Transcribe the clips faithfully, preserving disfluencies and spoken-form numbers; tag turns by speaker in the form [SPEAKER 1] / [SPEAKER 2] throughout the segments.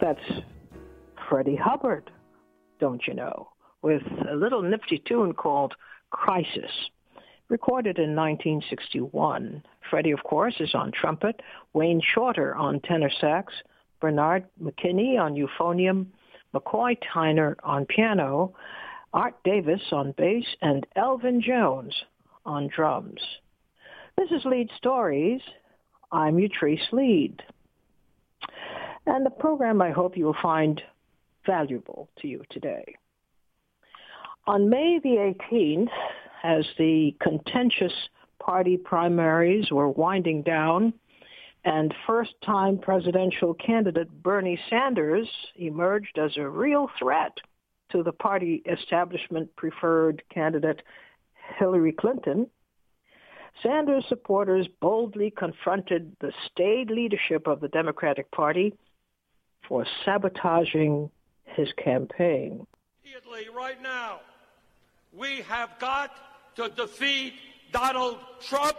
[SPEAKER 1] That's Freddie Hubbard, don't you know, with a little nifty tune called Crisis, recorded in nineteen sixty-one. Freddie, of course, is on trumpet, Wayne Shorter on tenor sax, Bernard McKinney on euphonium, McCoy Tyner on piano, Art Davis on bass, and Elvin Jones on drums. This is Lead Stories. I'm Utrice Lead. And the program I hope you will find valuable to you today. On May the eighteenth, as the contentious party primaries were winding down and first-time presidential candidate Bernie Sanders emerged as a real threat to the party establishment-preferred candidate Hillary Clinton, Sanders supporters boldly confronted the staid leadership of the Democratic Party for sabotaging his campaign.
[SPEAKER 2] Immediately, right now, we have got to defeat Donald Trump.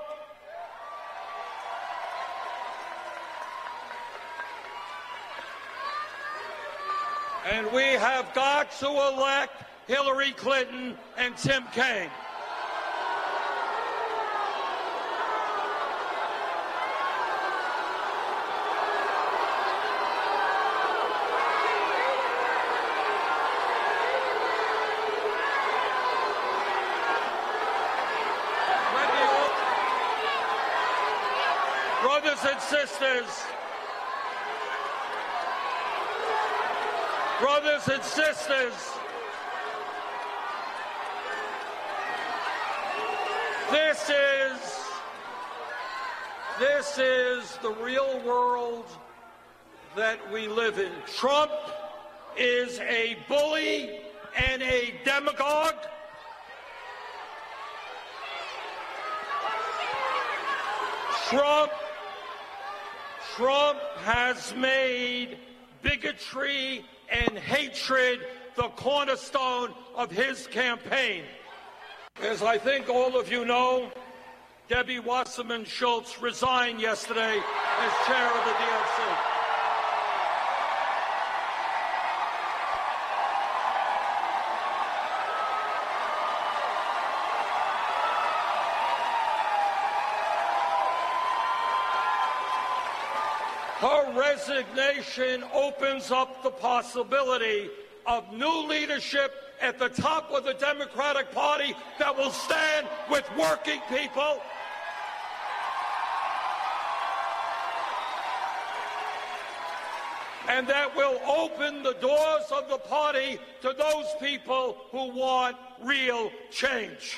[SPEAKER 2] And we have got to elect Hillary Clinton and Tim Kaine. Brothers and sisters, brothers and sisters, this is, this is the real world that we live in. Trump is a bully and a demagogue. Trump Trump has made bigotry and hatred the cornerstone of his campaign. As I think all of you know, Debbie Wasserman Schultz resigned yesterday as chair of the D N C. Her resignation opens up the possibility of new leadership at the top of the Democratic Party that will stand with working people. And that will open the doors of the party to those people who want real change.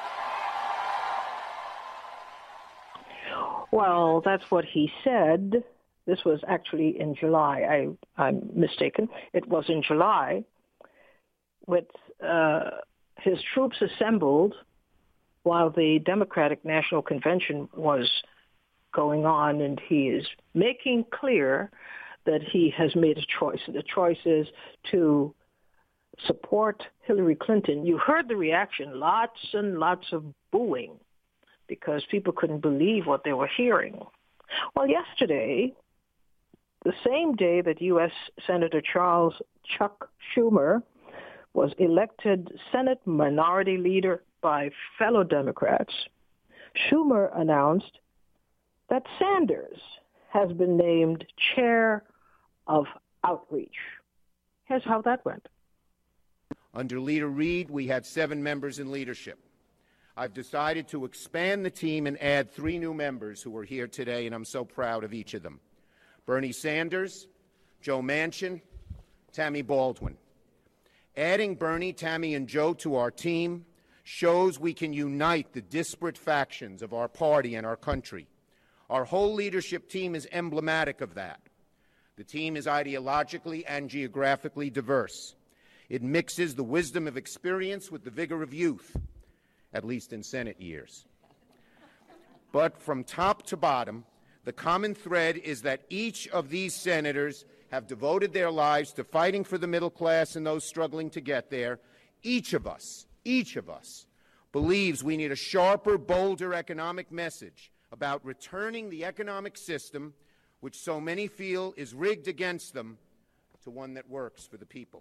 [SPEAKER 1] Well, that's what he said. This was actually in July. I, I'm mistaken. It was in July with uh, his troops assembled while the Democratic National Convention was going on, and he is making clear that he has made a choice. The choice is to support Hillary Clinton. You heard the reaction, lots and lots of booing, because people couldn't believe what they were hearing. Well, yesterday, the same day that U S Senator Charles Chuck Schumer was elected Senate Minority Leader by fellow Democrats, Schumer announced that Sanders has been named Chair of Outreach. Here's how that went.
[SPEAKER 3] Under Leader Reid, we had seven members in leadership. I've decided to expand the team and add three new members who are here today, and I'm so proud of each of them. Bernie Sanders, Joe Manchin, Tammy Baldwin. Adding Bernie, Tammy, and Joe to our team shows we can unite the disparate factions of our party and our country. Our whole leadership team is emblematic of that. The team is ideologically and geographically diverse. It mixes the wisdom of experience with the vigor of youth, at least in Senate years. But from top to bottom, the common thread is that each of these senators have devoted their lives to fighting for the middle class and those struggling to get there. Each of us, each of us, believes we need a sharper, bolder economic message about returning the economic system, which so many feel is rigged against them, to one that works for the people.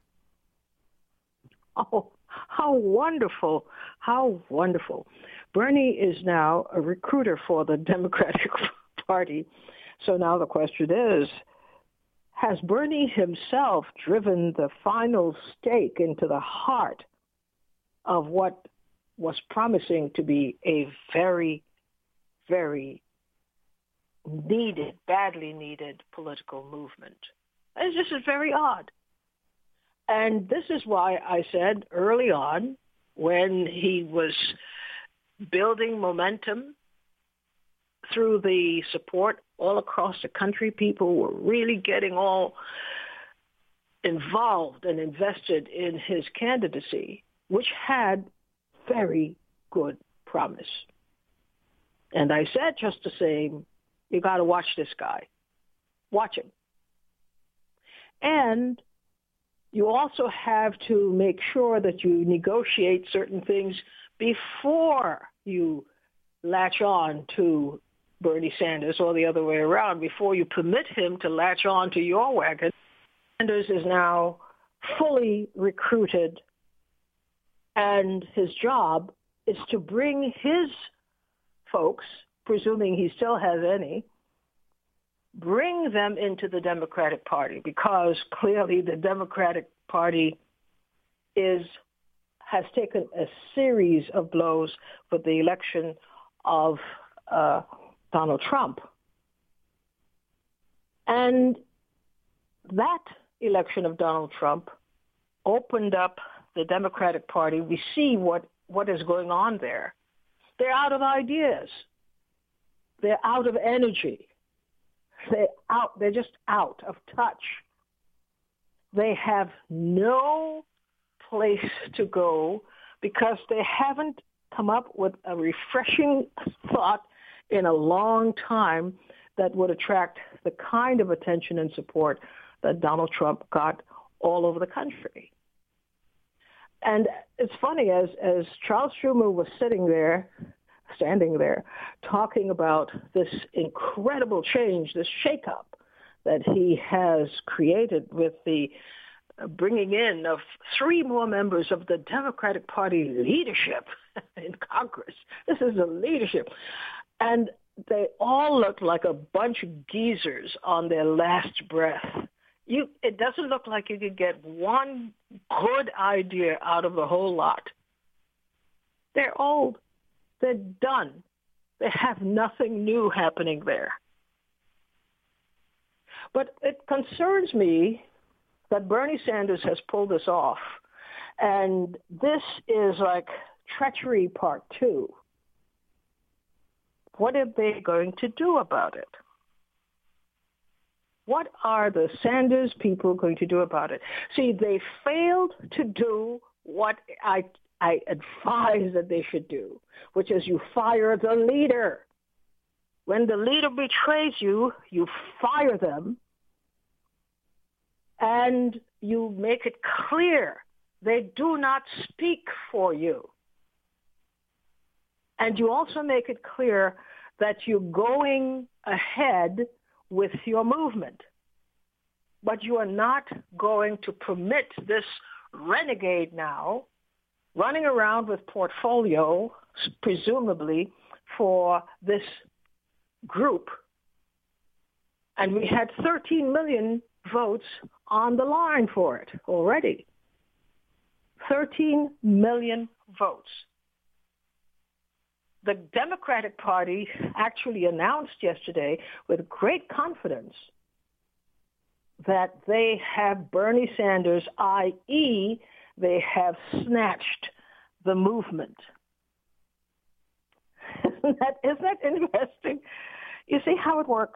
[SPEAKER 1] Oh, how wonderful. How wonderful. Bernie is now a recruiter for the Democratic Party. So now the question is, has Bernie himself driven the final stake into the heart of what was promising to be a very, very needed, badly needed political movement? And this is very odd. And this is why I said early on, when he was building momentum through the support all across the country, people were really getting all involved and invested in his candidacy, which had very good promise. And I said just the same, you got to watch this guy. Watch him. And you also have to make sure that you negotiate certain things before you latch on to Bernie Sanders, or the other way around, before you permit him to latch on to your wagon. Sanders is now fully recruited, and his job is to bring his folks, presuming he still has any, bring them into the Democratic Party, because clearly the Democratic Party is has taken a series of blows for the election of uh, Donald Trump. And that election of Donald Trump opened up the Democratic Party. We see what, what is going on there. They're out of ideas. They're out of energy. They're out. They're just out of touch. They have no place to go because they haven't come up with a refreshing thought in a long time that would attract the kind of attention and support that Donald Trump got all over the country. And it's funny, as, as Charles Schumer was sitting there, standing there, talking about this incredible change, this shakeup that he has created with the bringing in of three more members of the Democratic Party leadership in Congress. This is the leadership. And they all look like a bunch of geezers on their last breath. You, it doesn't look like you could get one good idea out of the whole lot. They're old. They're done. They have nothing new happening there. But it concerns me that Bernie Sanders has pulled this off. And this is like treachery part two. What are they going to do about it? What are the Sanders people going to do about it? See, they failed to do what I, I advise that they should do, which is you fire the leader. When the leader betrays you, you fire them, and you make it clear they do not speak for you. And you also make it clear that you're going ahead with your movement, but you are not going to permit this renegade now running around with portfolio, presumably for this group. And we had thirteen million votes on the line for it already. thirteen million votes. The Democratic Party actually announced yesterday with great confidence that they have Bernie Sanders, that is they have snatched the movement. Isn't that, isn't that interesting? You see how it works?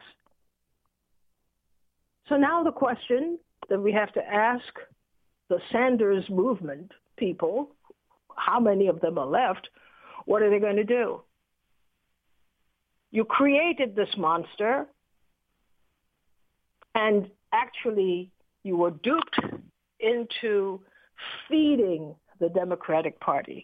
[SPEAKER 1] So now the question that we have to ask the Sanders movement people, how many of them are left, what are they going to do? You created this monster, and actually you were duped into feeding the Democratic Party.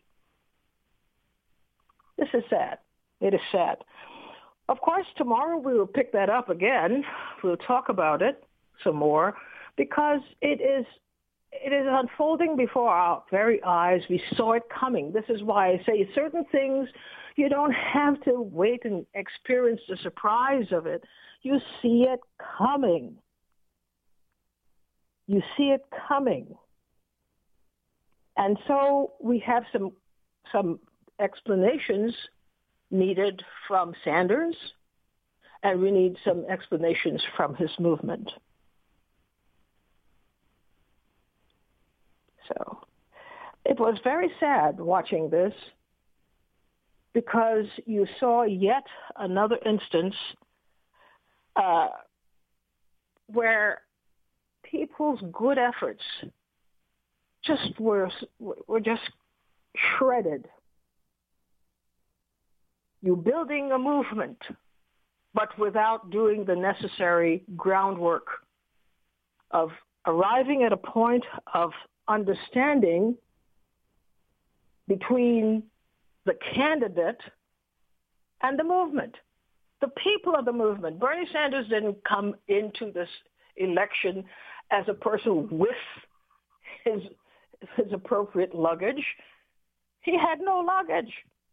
[SPEAKER 1] This is sad. It is sad. Of course, tomorrow we will pick that up again. We'll talk about it some more. because it is it is unfolding before our very eyes. We saw it coming. This is why I say certain things, you don't have to wait and experience the surprise of it. You see it coming. You see it coming. And so we have some some explanations needed from Sanders, and we need some explanations from his movement. So it was very sad watching this, because you saw yet another instance uh, where people's good efforts just were were just shredded. You building a movement, but without doing the necessary groundwork of arriving at a point of understanding between the candidate and the movement, the people of the movement. Bernie Sanders didn't come into this election as a person with his his appropriate luggage. He had no luggage.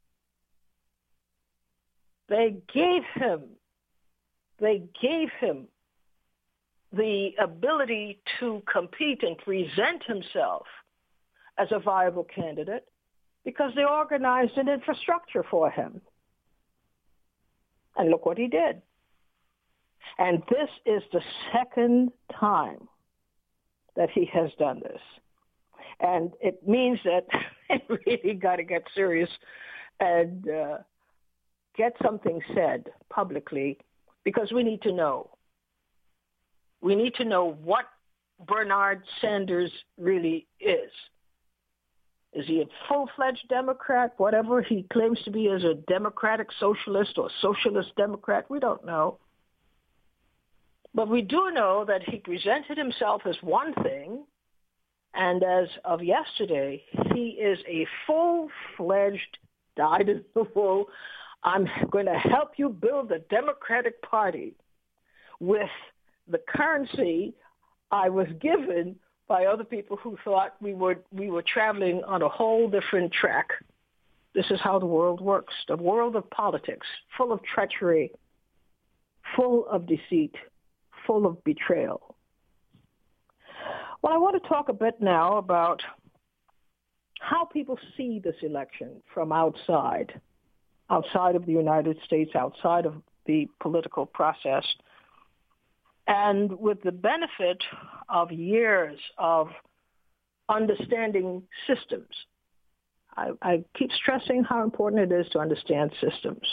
[SPEAKER 1] They gave him, they gave him the ability to compete and present himself as a viable candidate because they organized an infrastructure for him. And look what he did. And this is the second time that he has done this. And it means that it really got to get serious and uh, get something said publicly, because we need to know. We need to know what Bernard Sanders really is. Is he a full-fledged Democrat, whatever he claims to be as a democratic socialist or socialist Democrat? We don't know. But we do know that he presented himself as one thing, and as of yesterday, he is a full-fledged, dyed-in-the-wool, I'm going to help you build a Democratic Party with the currency I was given by other people who thought we were we were traveling on a whole different track. This is how the world works, the world of politics, full of treachery, full of deceit, full of betrayal. Well, I want to talk a bit now about how people see this election from outside, outside of the United States, outside of the political process. And with the benefit of years of understanding systems, I, I keep stressing how important it is to understand systems.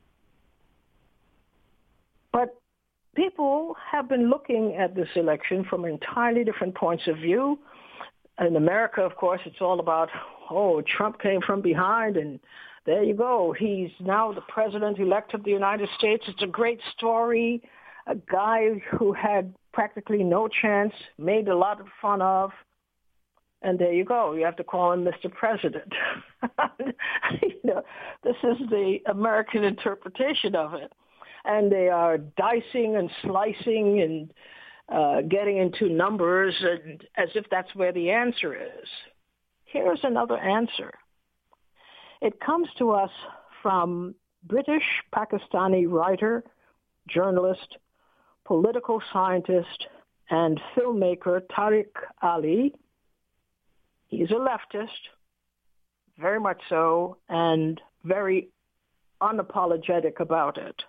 [SPEAKER 1] But people have been looking at this election from entirely different points of view. In America, of course, it's all about, oh, Trump came from behind, and there you go. He's now the president-elect of the United States. It's a great story. A guy who had practically no chance, made a lot of fun of, and there you go. You have to call him Mister President. You know, this is the American interpretation of it. And they are dicing and slicing and uh, getting into numbers and, as if that's where the answer is. Here's another answer. It comes to us from British Pakistani writer, journalist, political scientist, and filmmaker Tariq Ali. He's a leftist, very much so, and very unapologetic about it.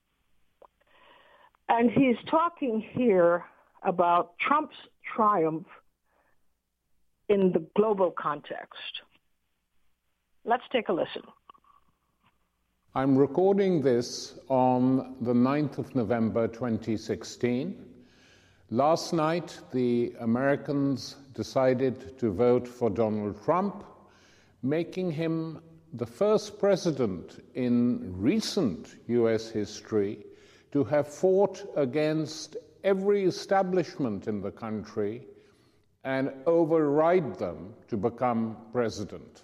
[SPEAKER 1] And he's talking here about Trump's triumph in the global context. Let's take a listen.
[SPEAKER 4] I'm recording this on the ninth of November twenty sixteen. Last night, the Americans decided to vote for Donald Trump, making him the first president in recent U S history to have fought against every establishment in the country and override them to become president.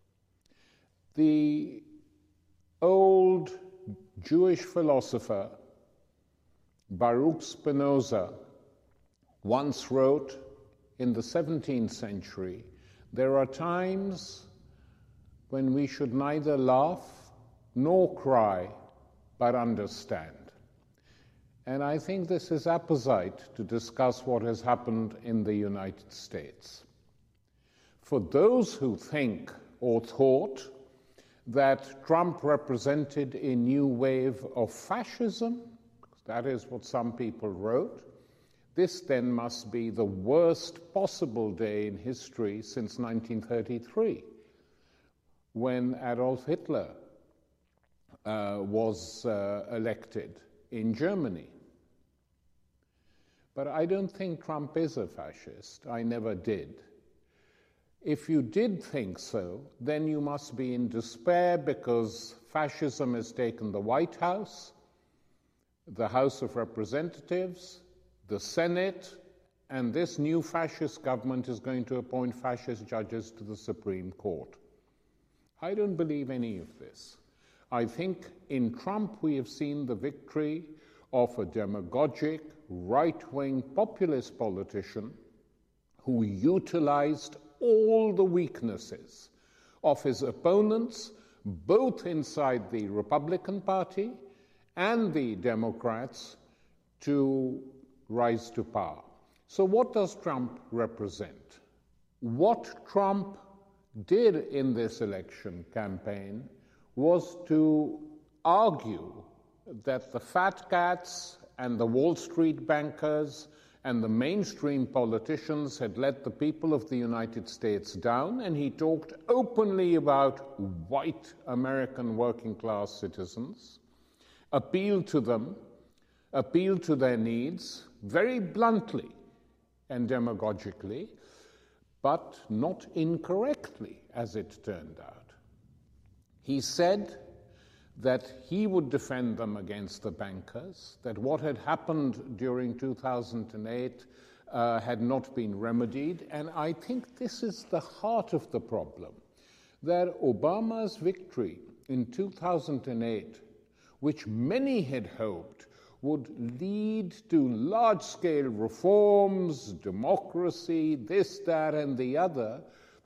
[SPEAKER 4] The old Jewish philosopher Baruch Spinoza once wrote in the seventeenth century, there are times when we should neither laugh nor cry, but understand. And I think this is apposite to discuss what has happened in the United States. For those who think or thought that Trump represented a new wave of fascism, that is what some people wrote, this then must be the worst possible day in history since nineteen thirty-three, when Adolf Hitler uh, was uh, elected in Germany. But I don't think Trump is a fascist. I never did. If you did think so, then you must be in despair because fascism has taken the White House, the House of Representatives, the Senate, and this new fascist government is going to appoint fascist judges to the Supreme Court. I don't believe any of this. I think in Trump we have seen the victory of a demagogic, right-wing populist politician who utilized all the weaknesses of his opponents, both inside the Republican Party and the Democrats, to rise to power. So what does Trump represent? What Trump did in this election campaign was to argue that the fat cats and the Wall Street bankers and the mainstream politicians had let the people of the United States down, and he talked openly about white American working-class citizens, appealed to them, appealed to their needs very bluntly and demagogically, but not incorrectly, as it turned out. He said that he would defend them against the bankers, that what had happened during two thousand eight uh, had not been remedied, and I think this is the heart of the problem, that Obama's victory in two thousand eight, which many had hoped would lead to large-scale reforms, democracy, this, that, and the other,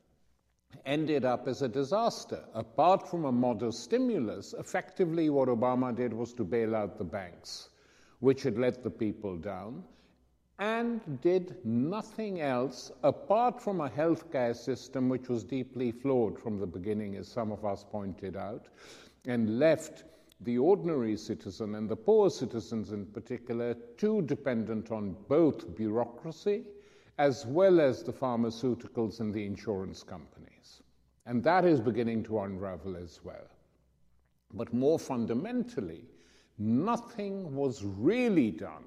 [SPEAKER 4] ended up as a disaster. Apart from a modest stimulus, effectively what Obama did was to bail out the banks, which had let the people down, and did nothing else apart from a healthcare system which was deeply flawed from the beginning, as some of us pointed out, and left the ordinary citizen and the poor citizens in particular too dependent on both bureaucracy as well as the pharmaceuticals and the insurance companies. And that is beginning to unravel as well. But more fundamentally, nothing was really done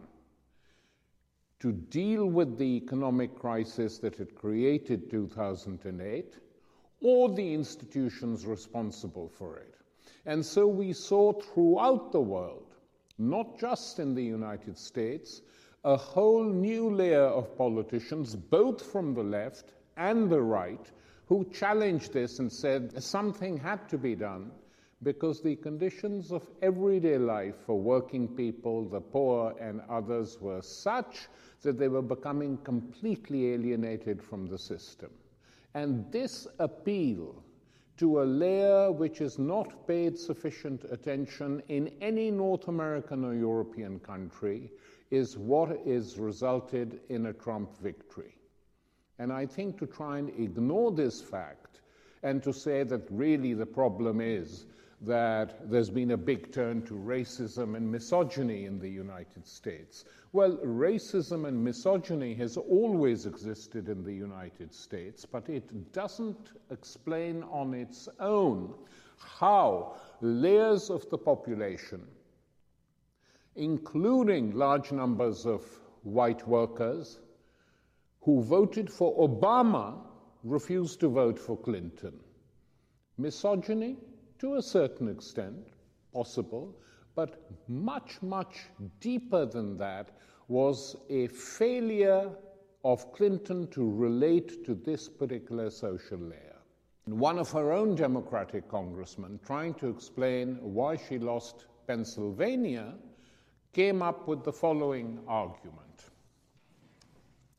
[SPEAKER 4] to deal with the economic crisis that had created two thousand eight, or the institutions responsible for it. And so we saw throughout the world, not just in the United States, a whole new layer of politicians, both from the left and the right, who challenged this and said something had to be done because the conditions of everyday life for working people, the poor, and others were such that they were becoming completely alienated from the system. And this appeal to a layer which is not paid sufficient attention in any North American or European country is what is resulted in a Trump victory. And I think to try and ignore this fact and to say that really the problem is that there's been a big turn to racism and misogyny in the United States. Well, racism and misogyny has always existed in the United States, but it doesn't explain on its own how layers of the population, including large numbers of white workers who voted for Obama, refused to vote for Clinton. Misogyny, to a certain extent, possible, but much, much deeper than that was a failure of Clinton to relate to this particular social layer. One of her own Democratic congressmen, trying to explain why she lost Pennsylvania, came up with the following argument.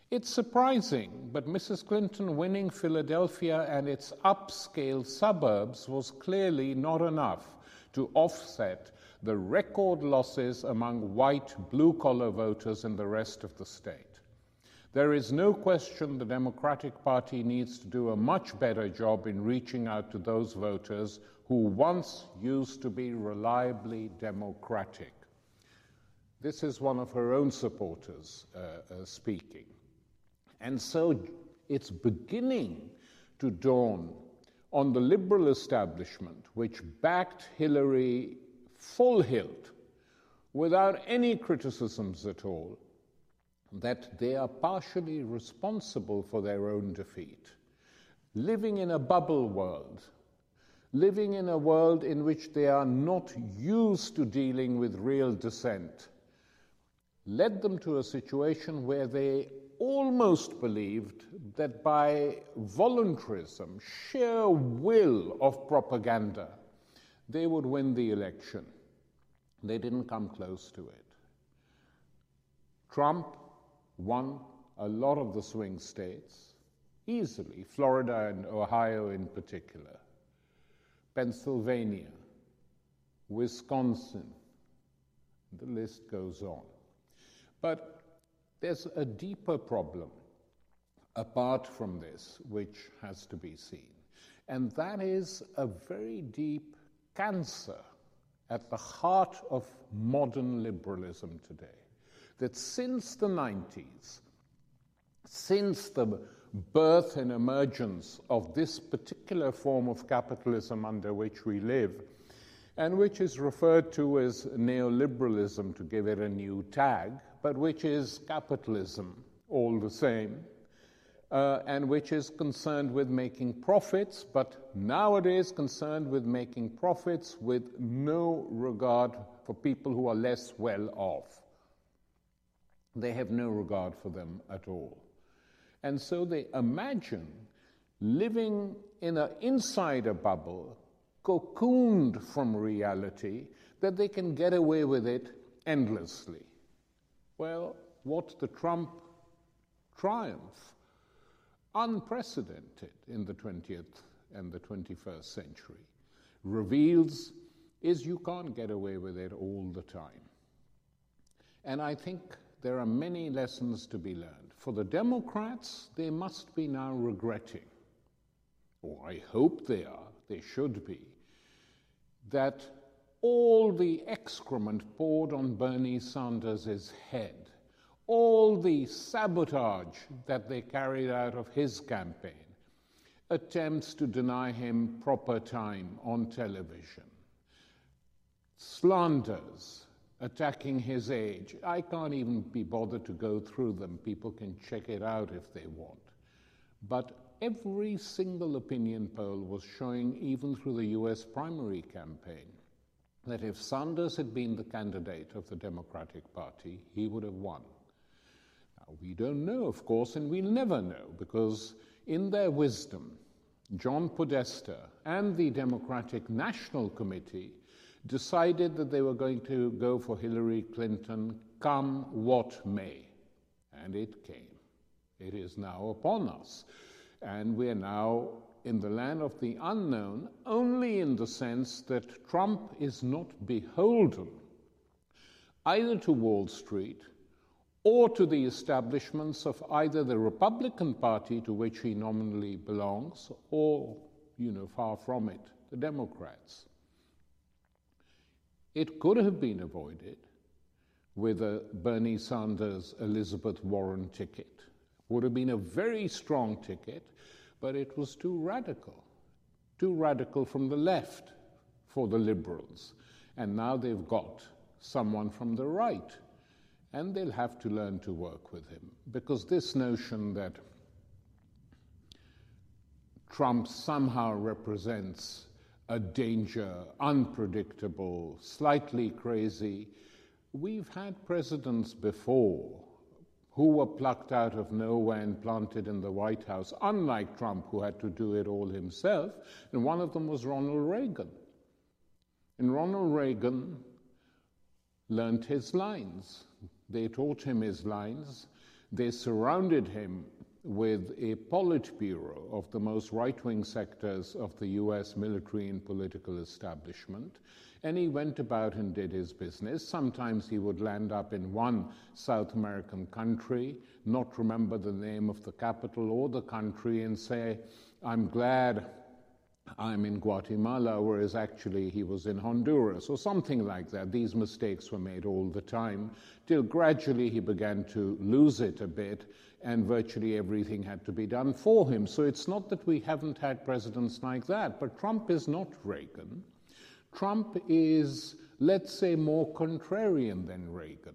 [SPEAKER 4] It's surprising, but Missus Clinton winning Philadelphia and its upscale suburbs was clearly not enough to offset the record losses among white blue-collar voters in the rest of the state. There is no question the Democratic Party needs to do a much better job in reaching out to those voters who once used to be reliably Democratic. This is one of her own supporters uh, uh, speaking. And so it's beginning to dawn on the liberal establishment, which backed Hillary full hilt, without any criticisms at all, that they are partially responsible for their own defeat. Living in a bubble world, living in a world in which they are not used to dealing with real dissent, led them to a situation where they almost believed that by voluntarism, sheer will of propaganda, they would win the election. They didn't come close to it. Trump won a lot of the swing states easily, Florida and Ohio in particular, Pennsylvania, Wisconsin, the list goes on. But there's a deeper problem apart from this which has to be seen, and that is a very deep cancer at the heart of modern liberalism today. That since the nineties, since the birth and emergence of this particular form of capitalism under which we live, and which is referred to as neoliberalism to give it a new tag, but which is capitalism all the same, uh, and which is concerned with making profits, but nowadays concerned with making profits with no regard for people who are less well off. They have no regard for them at all. And so they imagine living in a, inside a bubble, cocooned from reality, that they can get away with it endlessly. Well, what the Trump triumph, unprecedented in the twentieth and the twenty-first century, reveals is you can't get away with it all the time. And I think there are many lessons to be learned. For the Democrats, they must be now regretting, or I hope they are, they should be, that all the excrement poured on Bernie Sanders' head, all the sabotage that they carried out of his campaign, attempts to deny him proper time on television, slanders, attacking his age. I can't even be bothered to go through them. People can check it out if they want. But every single opinion poll was showing, even through the U S primary campaign, that if Sanders had been the candidate of the Democratic Party, he would have won. Now, we don't know, of course, and we'll never know, because in their wisdom, John Podesta and the Democratic National Committee decided that they were going to go for Hillary Clinton come what may. And it came. It is now upon us. And we're now in the land of the unknown, only in the sense that Trump is not beholden either to Wall Street or to the establishments of either the Republican Party, to which he nominally belongs, or, you know, far from it, the Democrats. It could have been avoided with a Bernie Sanders, Elizabeth Warren ticket. Would have been a very strong ticket, but it was too radical, too radical from the left for the liberals. And now they've got someone from the right, and they'll have to learn to work with him, because this notion that Trump somehow represents a danger, unpredictable, slightly crazy. We've had presidents before who were plucked out of nowhere and planted in the White House, unlike Trump, who had to do it all himself, and one of them was Ronald Reagan. And Ronald Reagan learned his lines. They taught him his lines. They surrounded him with a Politburo of the most right-wing sectors of the U S military and political establishment, and he went about and did his business. Sometimes he would land up in one South American country, not remember the name of the capital or the country, and say, I'm glad I'm in Guatemala, whereas actually he was in Honduras, or something like that. These mistakes were made all the time, till gradually he began to lose it a bit, and virtually everything had to be done for him. So it's not that we haven't had presidents like that, but Trump is not Reagan. Trump is, let's say, more contrarian than Reagan.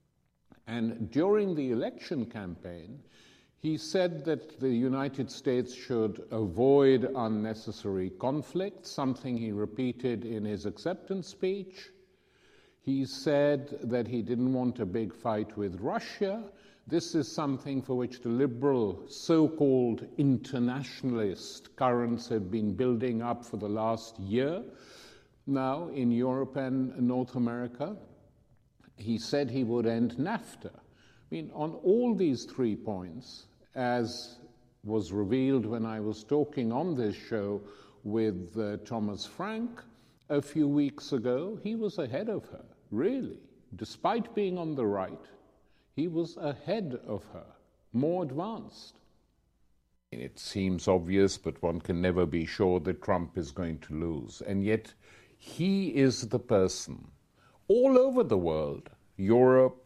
[SPEAKER 4] And during the election campaign, he said that the United States should avoid unnecessary conflict, something he repeated in his acceptance speech. He said that he didn't want a big fight with Russia. This is something for which the liberal so-called internationalist currents have been building up for the last year now in Europe and North America. He said he would end NAFTA. I mean, on all these three points, as was revealed when I was talking on this show with uh, Thomas Frank a few weeks ago, he was ahead of her, really. Despite being on the right, he was ahead of her, more advanced. It seems obvious, but one can never be sure that Trump is going to lose. And yet, he is the person all over the world, Europe,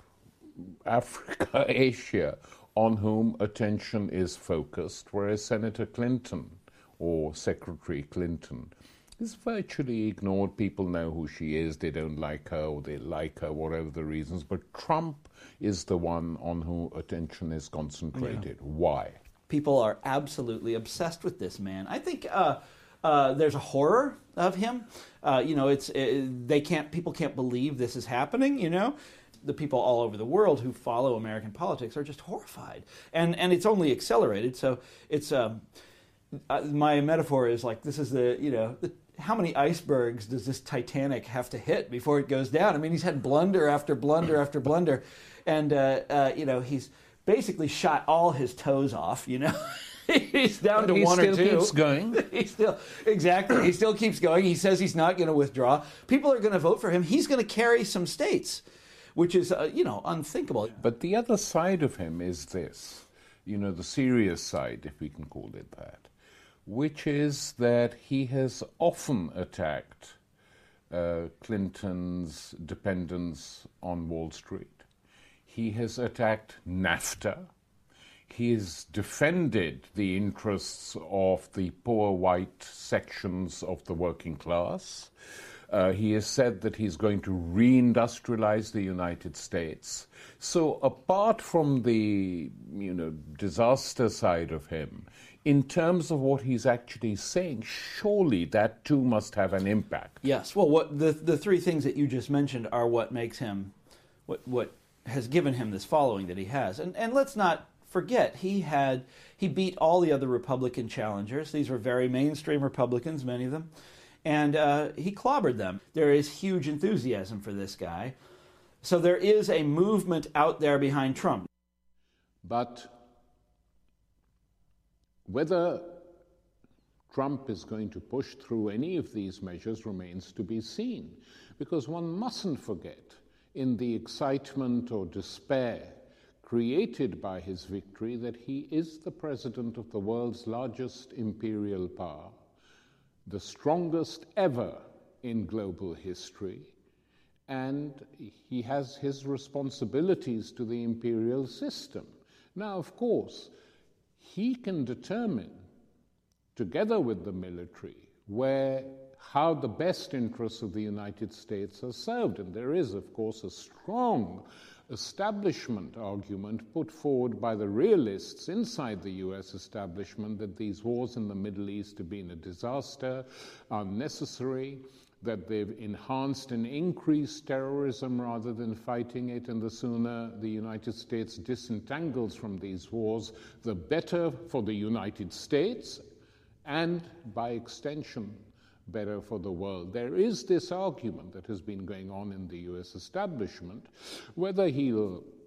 [SPEAKER 4] Africa, Asia, on whom attention is focused, whereas Senator Clinton or Secretary Clinton is virtually ignored. People know who she is, they don't like her, or they like her, whatever the reasons, but Trump is the one on whom attention is concentrated. Yeah. Why?
[SPEAKER 5] People are absolutely obsessed with this man. I think uh, uh, there's a horror of him. Uh, you know, it's it, they can't. People can't believe this is happening. You know, the people all over the world who follow American politics are just horrified, and and it's only accelerated. So it's um, uh, my metaphor is like this is the you know the, how many icebergs does this Titanic have to hit before it goes down? I mean, he's had blunder after blunder after blunder, and uh, uh, you know he's basically shot all his toes off. You know. He's down to
[SPEAKER 4] he
[SPEAKER 5] one or two.
[SPEAKER 4] He still keeps going.
[SPEAKER 5] He still, exactly. He still keeps going. He says he's not going to withdraw. People are going to vote for him. He's going to carry some states, which is, uh, you know, unthinkable.
[SPEAKER 4] But the other side of him is this, you know, the serious side, if we can call it that, which is that he has often attacked uh, Clinton's dependence on Wall Street. He has attacked NAFTA. He has defended the interests of the poor white sections of the working class. Uh, he has said that he's going to reindustrialize the United States. So apart from the, you know, disaster side of him, in terms of what he's actually saying, surely that too must have an impact.
[SPEAKER 5] Yes. Well, what the the three things that you just mentioned are what makes him, what what has given him this following that he has. And and let's not forget, he had he beat all the other Republican challengers. These were very mainstream Republicans, many of them, and uh, he clobbered them. There is huge enthusiasm for this guy. So there is a movement out there behind Trump.
[SPEAKER 4] But whether Trump is going to push through any of these measures remains to be seen, because one mustn't forget, in the excitement or despair created by his victory, that he is the president of the world's largest imperial power, the strongest ever in global history, and he has his responsibilities to the imperial system. Now, of course, he can determine, together with the military, where how the best interests of the United States are served. And there is, of course, a strong establishment argument put forward by the realists inside the U S establishment that these wars in the Middle East have been a disaster, unnecessary, that they've enhanced and increased terrorism rather than fighting it, and the sooner the United States disentangles from these wars, the better for the United States and, by extension, better for the world. There is this argument that has been going on in the U S establishment. Whether he'll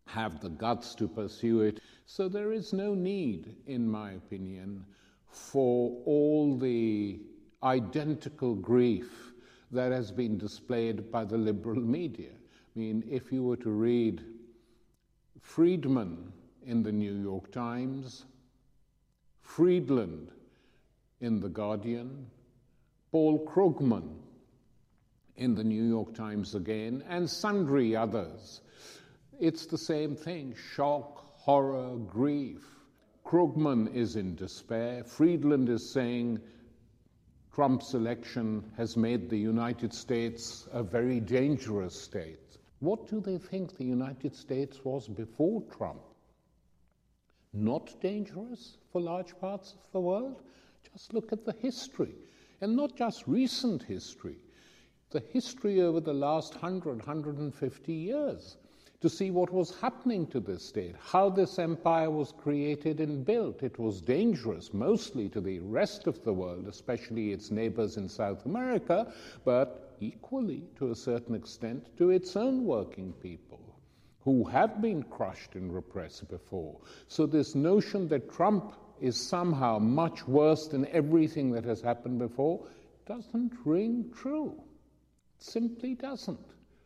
[SPEAKER 4] have the guts to pursue it. So there is no need, in my opinion, for all the identical grief that has been displayed by the liberal media. I mean, if you were to read Friedman in the New York Times, Friedland in The Guardian, Paul Krugman in the New York Times again, and sundry others, it's the same thing: shock, horror, grief. Krugman is in despair. Friedland is saying Trump's election has made the United States a very dangerous state. What do they think the United States was before Trump? Not dangerous for large parts of the world? Just look at the history, and not just recent history, the history over the last one hundred, one hundred fifty years, to see what was happening to this state, how this empire was created and built. It was dangerous, mostly to the rest of the world, especially its neighbors in South America, but equally, to a certain extent, to its own working people, who have been crushed and repressed before. So this notion that Trump is somehow much worse than everything that has happened before doesn't ring true. It simply doesn't.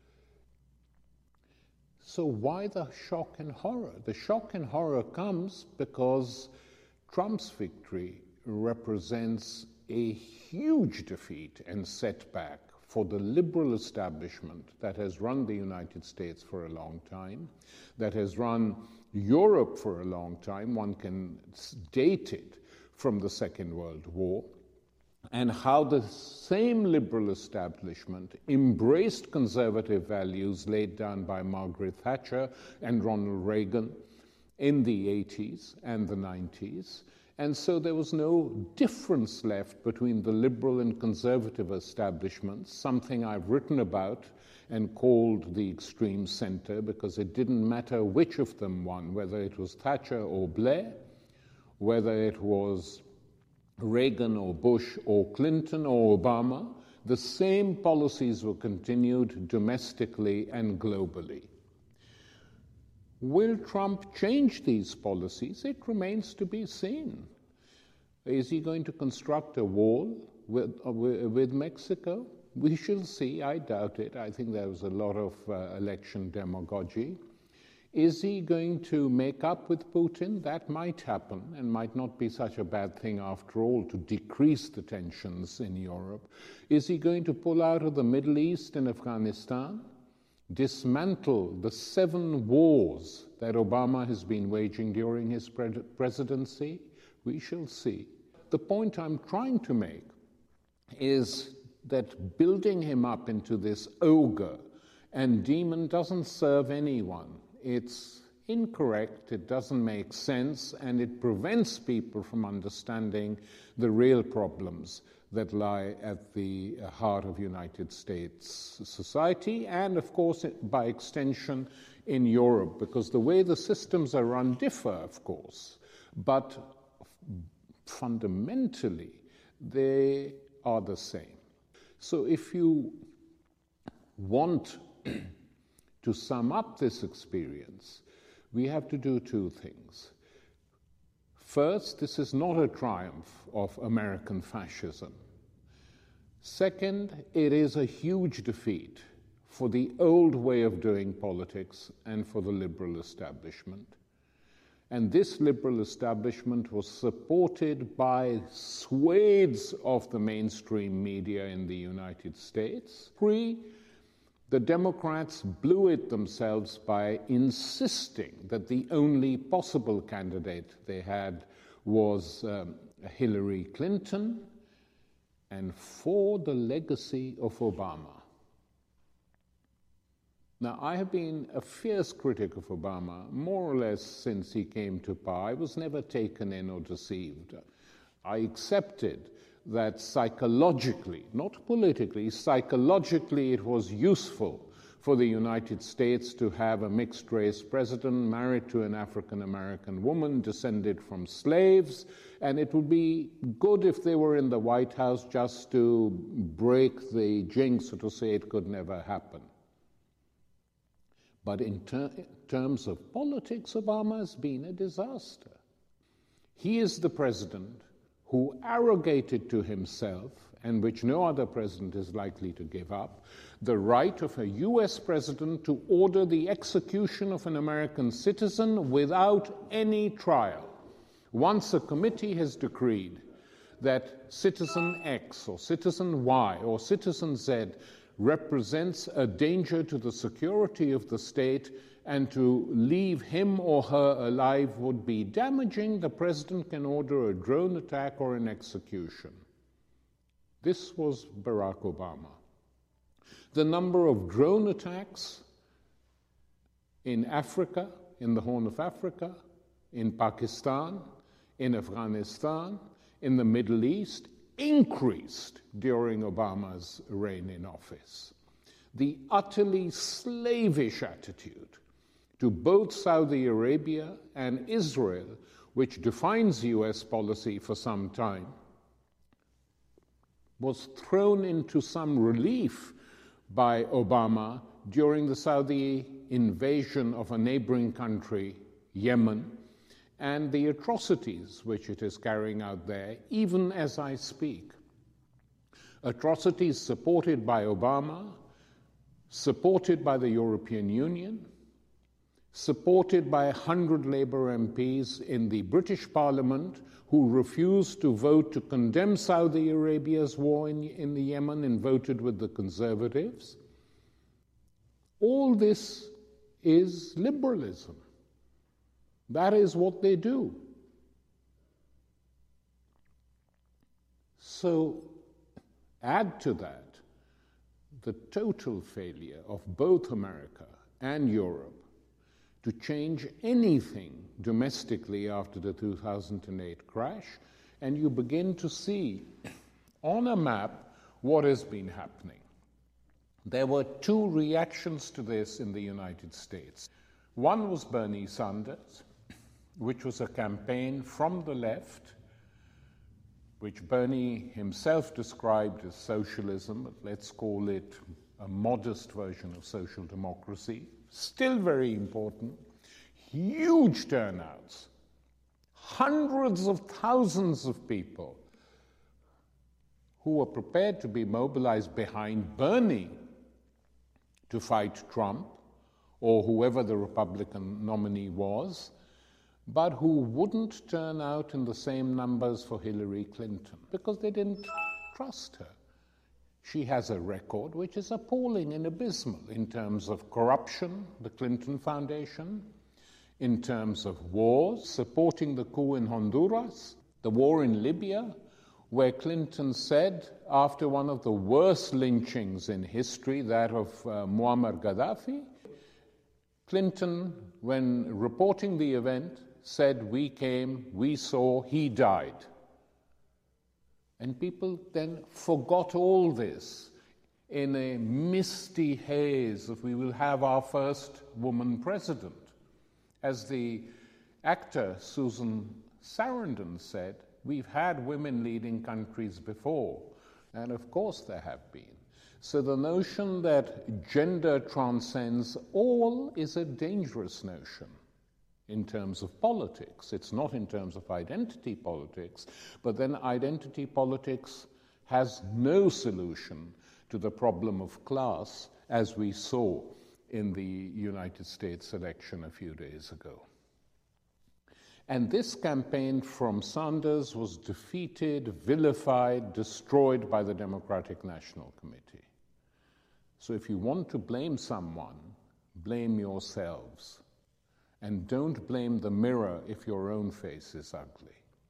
[SPEAKER 4] So why the shock and horror? The shock and horror comes because Trump's victory represents a huge defeat and setback for the liberal establishment that has run the United States for a long time, that has run Europe for a long time. One can date it from the Second World War, and how the same liberal establishment embraced conservative values laid down by Margaret Thatcher and Ronald Reagan in the eighties and the nineties. And so there was no difference left between the liberal and conservative establishments, something I've written about and called the extreme center, because it didn't matter which of them won, whether it was Thatcher or Blair, whether it was Reagan or Bush or Clinton or Obama. The same policies were continued domestically and globally. Will Trump change these policies? It remains to be seen. Is he going to construct a wall with, uh, with Mexico? We shall see. I doubt it. I think there was a lot of uh, election demagogy. Is he going to make up with Putin? That might happen and might not be such a bad thing after all, to decrease the tensions in Europe. Is he going to pull out of the Middle East and Afghanistan? Dismantle the seven wars that Obama has been waging during his pre- presidency? We shall see. The point I'm trying to make is that building him up into this ogre and demon doesn't serve anyone. It's incorrect, it doesn't make sense, and it prevents people from understanding the real problems that lie at the heart of United States society, and of course, by extension, in Europe, because the way the systems are run differ, of course, but fundamentally, they are the same. So if you want to sum up this experience, we have to do two things. First, this is not a triumph of American fascism. Second, it is a huge defeat for the old way of doing politics and for the liberal establishment. And this liberal establishment was supported by swathes of the mainstream media in the United States. Three, the Democrats blew it themselves by insisting that the only possible candidate they had was um, Hillary Clinton. And four, the legacy of Obama. Now, I have been a fierce critic of Obama, more or less since he came to power. I was never taken in or deceived. I accepted that psychologically, not politically, psychologically it was useful for the United States to have a mixed-race president married to an African-American woman descended from slaves, and it would be good if they were in the White House just to break the jinx, so to say it could never happen. But in ter- terms of politics, Obama has been a disaster. He is the president who arrogated to himself, and which no other president is likely to give up, the right of a U S president to order the execution of an American citizen without any trial. Once a committee has decreed that citizen X or citizen Y or citizen Z represents a danger to the security of the state, and to leave him or her alive would be damaging, the president can order a drone attack or an execution. This was Barack Obama. The number of drone attacks in Africa, in the Horn of Africa, in Pakistan, in Afghanistan, in the Middle East, increased during Obama's reign in office. The utterly slavish attitude to both Saudi Arabia and Israel, which defines U S policy for some time, was thrown into some relief by Obama during the Saudi invasion of a neighboring country, Yemen, and the atrocities which it is carrying out there, even as I speak. Atrocities supported by Obama, supported by the European Union, supported by one hundred Labour M Ps in the British Parliament who refused to vote to condemn Saudi Arabia's war in, in the Yemen and voted with the Conservatives. All this is liberalism. That is what they do. So add to that the total failure of both America and Europe to change anything domestically after the two thousand eight crash, and you begin to see on a map what has been happening. There were two reactions to this in the United States. One was Bernie Sanders, which was a campaign from the left, which Bernie himself described as socialism, but let's call it a modest version of social democracy. Still very important, huge turnouts, hundreds of thousands of people who were prepared to be mobilized behind Bernie to fight Trump or whoever the Republican nominee was, but who wouldn't turn out in the same numbers for Hillary Clinton because they didn't trust her. She has a record which is appalling and abysmal in terms of corruption, the Clinton Foundation, in terms of wars, supporting the coup in Honduras, the war in Libya, where Clinton said, after one of the worst lynchings in history, that of uh, Muammar Gaddafi, Clinton, when reporting the event, said, "We came, we saw, he died." And people then forgot all this in a misty haze of we will have our first woman president. As the actor Susan Sarandon said, we've had women leading countries before, and of course there have been. So the notion that gender transcends all is a dangerous notion. In terms of politics. It's not in terms of identity politics, but then identity politics has no solution to the problem of class, as we saw in the United States election a few days ago. And this campaign from Sanders was defeated, vilified, destroyed by the Democratic National Committee. So if you want to blame someone, blame yourselves. And don't blame the mirror if your own face is ugly.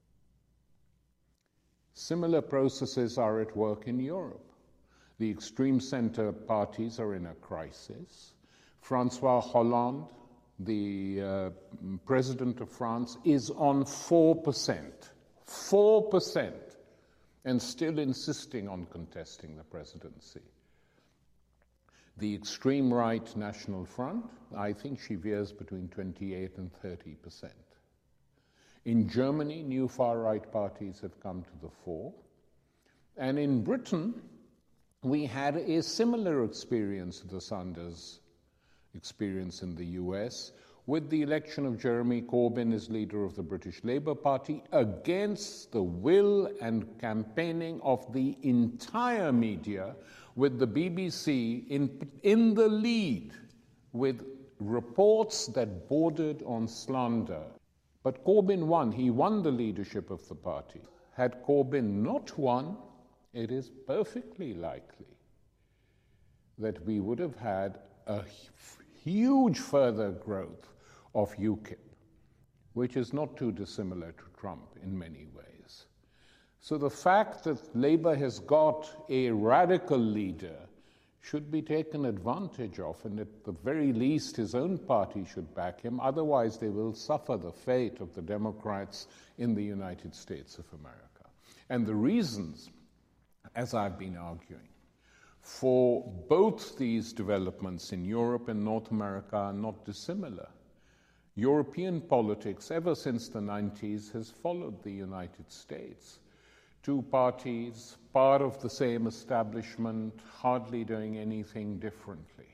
[SPEAKER 4] Similar processes are at work in Europe. The extreme center parties are in a crisis. Francois Hollande, the uh, president of France, is on four percent. four percent, and still insisting on contesting the presidency. The extreme right National Front, I think she veers between twenty-eight and thirty percent. In Germany, new far-right parties have come to the fore. And in Britain, we had a similar experience to the Sanders experience in the U S, with the election of Jeremy Corbyn as leader of the British Labour Party against the will and campaigning of the entire media, with the B B C in, in the lead, with reports that bordered on slander. But Corbyn won. He won the leadership of the party. Had Corbyn not won, it is perfectly likely that we would have had a huge further growth of UKIP, which is not too dissimilar to Trump in many ways. So the fact that Labour has got a radical leader should be taken advantage of, and at the very least his own party should back him. Otherwise they will suffer the fate of the Democrats in the United States of America. And the reasons, as I've been arguing, for both these developments in Europe and North America are not dissimilar. European politics, ever since the nineties, has followed the United States. Two parties, part of the same establishment, hardly doing anything differently.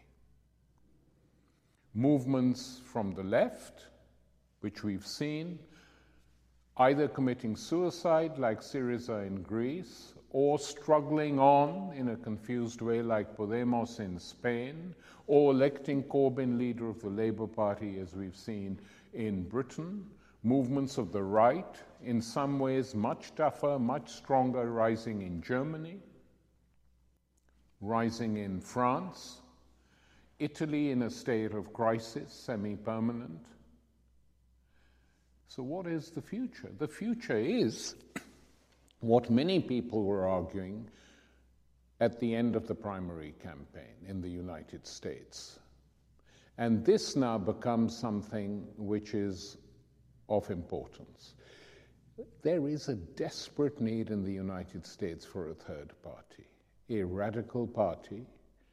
[SPEAKER 4] Movements from the left, which we've seen, either committing suicide like Syriza in Greece, or struggling on in a confused way like Podemos in Spain, or electing Corbyn leader of the Labour Party as we've seen in Britain. Movements of the right, in some ways much tougher, much stronger, rising in Germany, rising in France, Italy in a state of crisis, semi-permanent. So what is the future? The future is what many people were arguing at the end of the primary campaign in the United States. And this now becomes something which is of importance. There is a desperate need in the United States for a third party, a radical party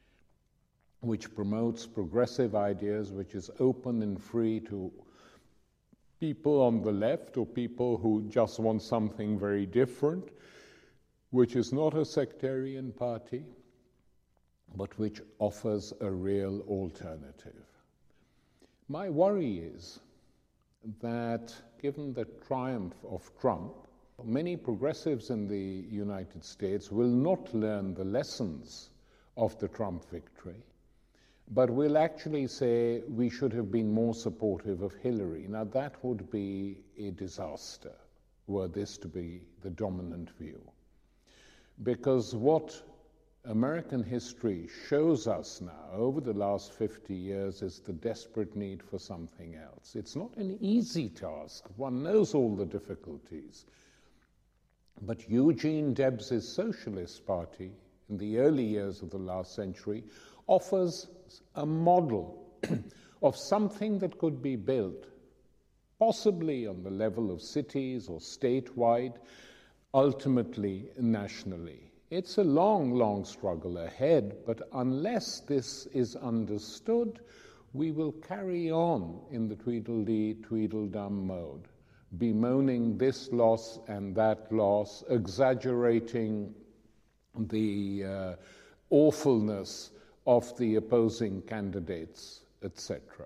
[SPEAKER 4] which promotes progressive ideas, which is open and free to people on the left or people who just want something very different, which is not a sectarian party, but which offers a real alternative. My worry is that given the triumph of Trump, many progressives in the United States will not learn the lessons of the Trump victory, but will actually say we should have been more supportive of Hillary. Now that would be a disaster, were this to be the dominant view. Because what American history shows us now over the last fifty years is the desperate need for something else. It's not an easy task. One knows all the difficulties. But Eugene Debs' Socialist Party in the early years of the last century offers a model of something that could be built, possibly on the level of cities or statewide, ultimately nationally. It's a long, long struggle ahead, but unless this is understood, we will carry on in the Tweedledee, Tweedledum mode, bemoaning this loss and that loss, exaggerating the uh, awfulness of the opposing candidates, et cetera.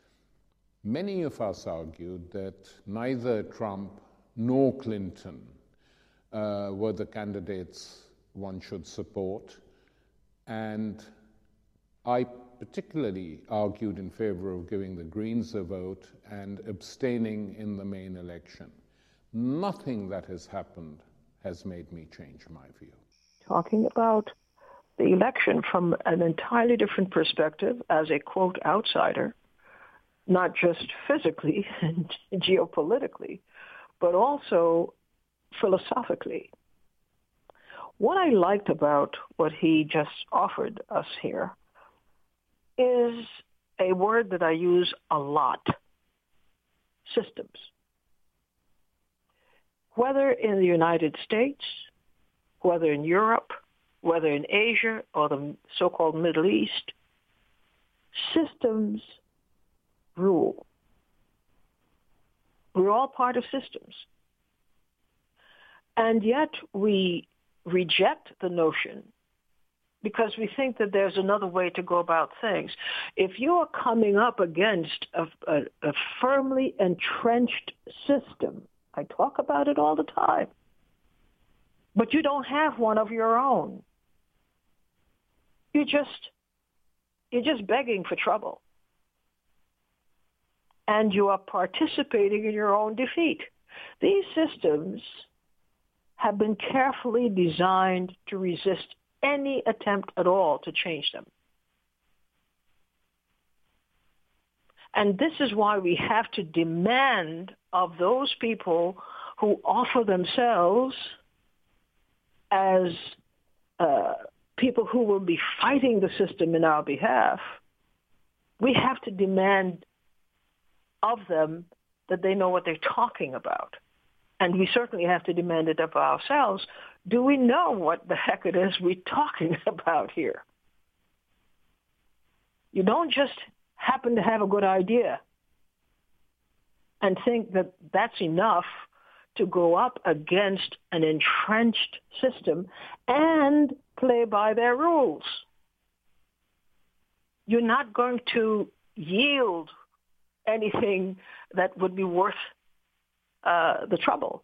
[SPEAKER 4] Many of us argued that neither Trump nor Clinton uh, were the candidates one should support, and I particularly argued in favor of giving the Greens a vote and abstaining in the main election. Nothing that has happened has made me change my view.
[SPEAKER 1] Talking about the election from an entirely different perspective as a, quote, outsider, not just physically and geopolitically, but also philosophically. What I liked about what he just offered us here is a word that I use a lot, systems. Whether in the United States, whether in Europe, whether in Asia or the so-called Middle East, systems rule. We're all part of systems. And yet we reject the notion because we think that there's another way to go about things. If you are coming up against a, a, a firmly entrenched system, I talk about it all the time, but you don't have one of your own, you just, you're just begging for trouble. And you are participating in your own defeat. These systems have been carefully designed to resist any attempt at all to change them. And this is why we have to demand of those people who offer themselves as uh, people who will be fighting the system in our behalf, we have to demand of them that they know what they're talking about. And we certainly have to demand it of ourselves. Do we know what the heck it is we're talking about here? You don't just happen to have a good idea and think that that's enough to go up against an entrenched system and play by their rules. You're not going to yield anything that would be worth uh, the trouble.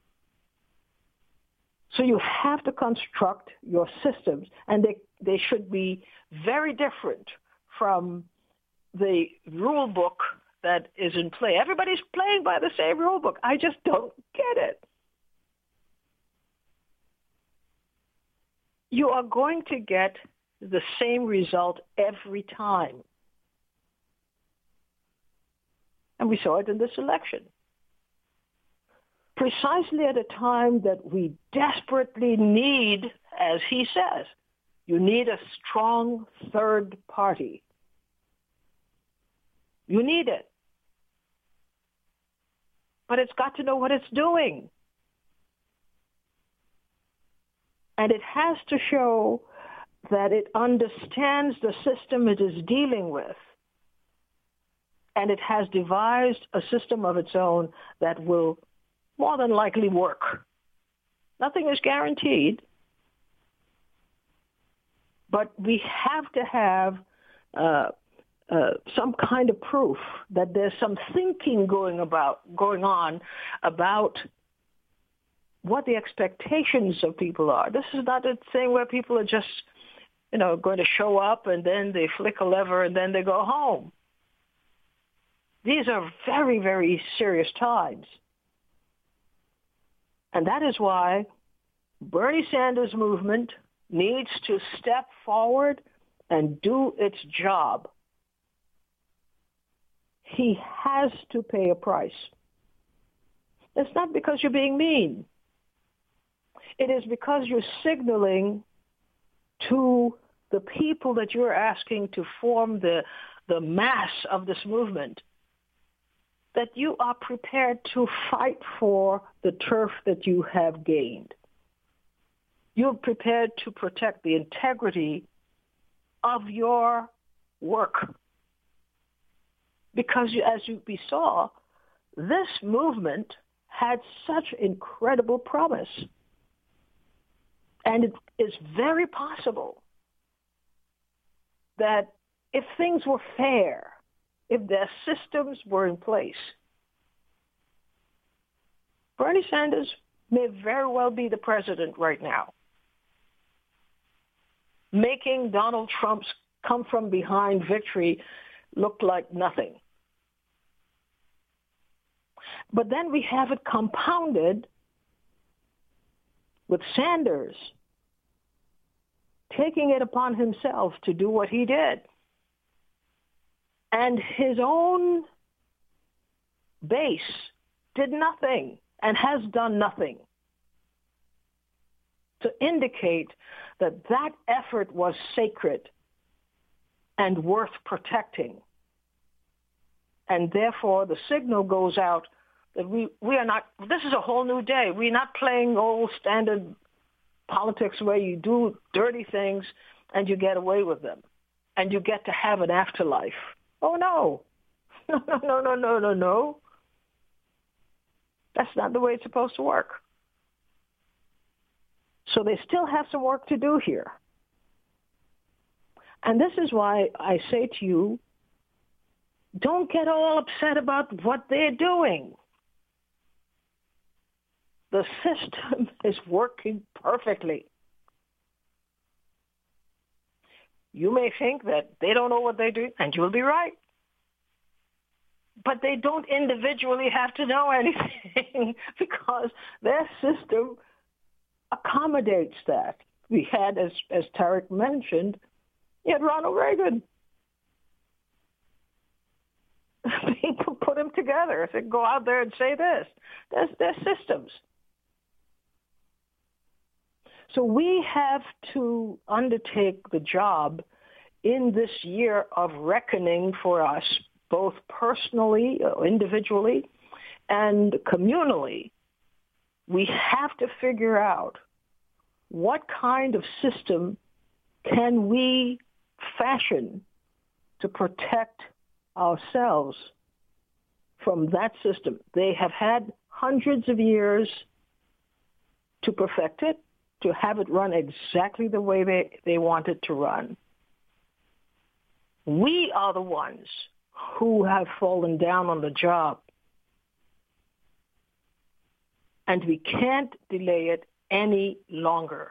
[SPEAKER 1] So you have to construct your systems, and they, they should be very different from the rule book that is in play. Everybody's playing by the same rule book. I just don't get it. You are going to get the same result every time. And we saw it in this election. Precisely at a time that we desperately need, as he says, you need a strong third party. You need it. But it's got to know what it's doing. And it has to show that it understands the system it is dealing with. And it has devised a system of its own that will more than likely work. Nothing is guaranteed. But we have to have uh, uh, some kind of proof that there's some thinking going about going on about what the expectations of people are. This is not a thing where people are just, you know, going to show up and then they flick a lever and then they go home. These are very, very serious times. And that is why Bernie Sanders' movement needs to step forward and do its job. He has to pay a price. It's not because you're being mean. It is because you're signaling to the people that you're asking to form the, the mass of this movement that you are prepared to fight for the turf that you have gained. You're prepared to protect the integrity of your work. Because as you, we saw, this movement had such incredible promise. And it is very possible that if things were fair, if their systems were in place, Bernie Sanders may very well be the president right now, making Donald Trump's come-from-behind victory look like nothing. But then we have it compounded with Sanders taking it upon himself to do what he did. And his own base did nothing and has done nothing to indicate that that effort was sacred and worth protecting. And therefore, the signal goes out that we, we are not, this is a whole new day. We're not playing old standard politics where you do dirty things and you get away with them and you get to have an afterlife. Oh, no. No, no, no, no, no, no, no. That's not the way it's supposed to work. So they still have some work to do here. And this is why I say to you, don't get all upset about what they're doing. The system is working perfectly. You may think that they don't know what they do, and you'll be right. But they don't individually have to know anything because their system accommodates that. We had, as, as Tarek mentioned, you had Ronald Reagan. People put them together. Said, go out there and say this. There's, there's systems. So we have to undertake the job in this year of reckoning for us, both personally, individually, and communally. We have to figure out what kind of system can we fashion to protect ourselves from that system. They have had hundreds of years to perfect it, to have it run exactly the way they, they want it to run. We are the ones who have fallen down on the job. And we can't delay it any longer.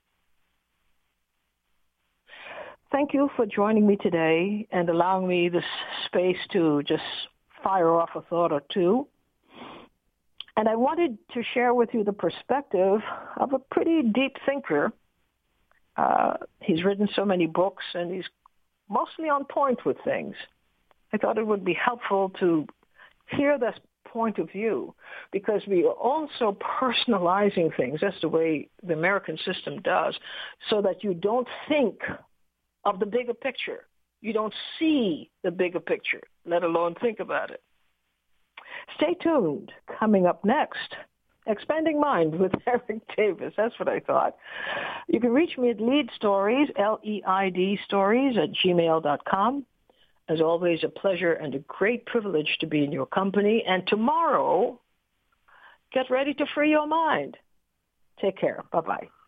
[SPEAKER 1] Thank you for joining me today and allowing me this space to just fire off a thought or two. And I wanted to share with you the perspective of a pretty deep thinker. Uh, he's written so many books, and he's mostly on point with things. I thought it would be helpful to hear this point of view because we are also personalizing things. That's the way the American system does, so that you don't think of the bigger picture. You don't see the bigger picture, let alone think about it. Stay tuned. Coming up next, Expanding Mind with Eric Davis. That's what I thought. You can reach me at Leid Stories, L E I D Stories, at gmail dot com. As always, a pleasure and a great privilege to be in your company. And tomorrow, get ready to free your mind. Take care. Bye-bye.